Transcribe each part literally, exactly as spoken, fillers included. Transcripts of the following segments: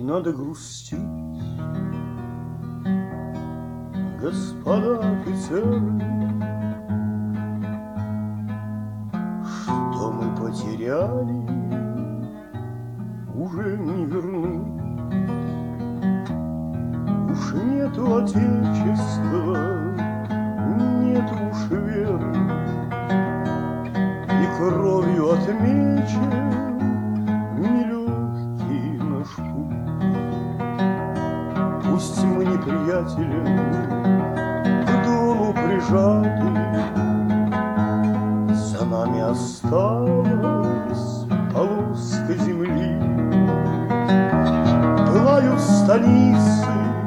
Не надо грустить, господа офицеры, что мы потеряли, уже не вернуть. Уж нету отечества, нету уж веры, и кровью отмечен нелегкий наш путь. Пусть мы неприятелям к дону прижаты, за нами осталась полоска земли. Пылают станицы,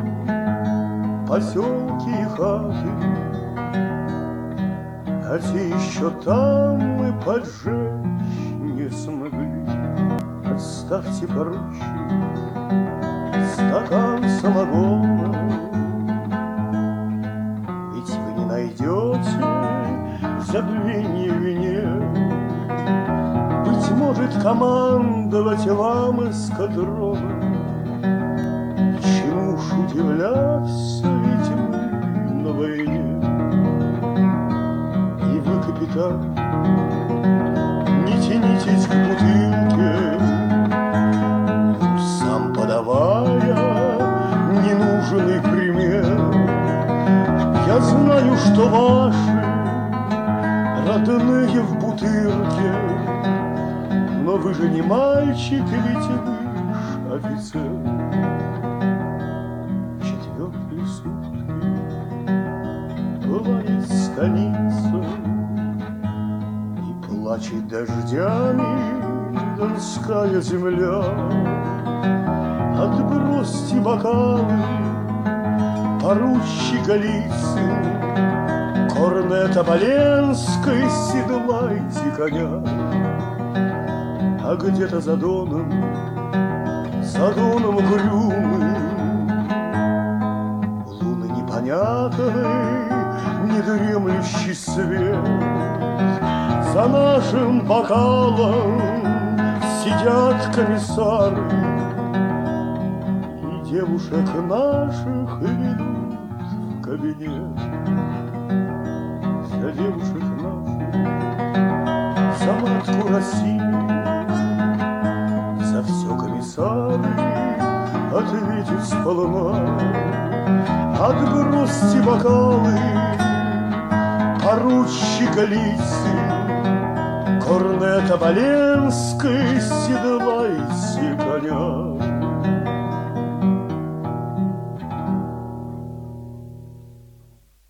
поселки и хаты, а те еще там мы поджечь не смогли. Отставьте поручик, стакан самогона, ведь вы не найдете забвенья в вине. Быть может, командовать вам эскадроном, чему ж удивляться, ведь мы на войне. И вы, капитан, не тянитесь к бутылке, сам подавая ненужный пример. Я знаю, что ваши родные в бутырке, но вы же не мальчик, ведь вы ж офицер. Четвертые сутки пылает станица, и плачет дождями донская земля. Отбросьте бокалы, поручик Голицын, корнет Оболенской, седлайте коня. А где-то за доном, за доном угрюмым, луны непонятный, недремлющий свет. За нашим бокалом сидят комиссары, и девушек наших ведут в кабинет. За девушек наших, за матку Россию, за все комиссары ответит сполна. Отбросьте бокалы, поручик Голицын, корнет Оболенской, седлайте коня.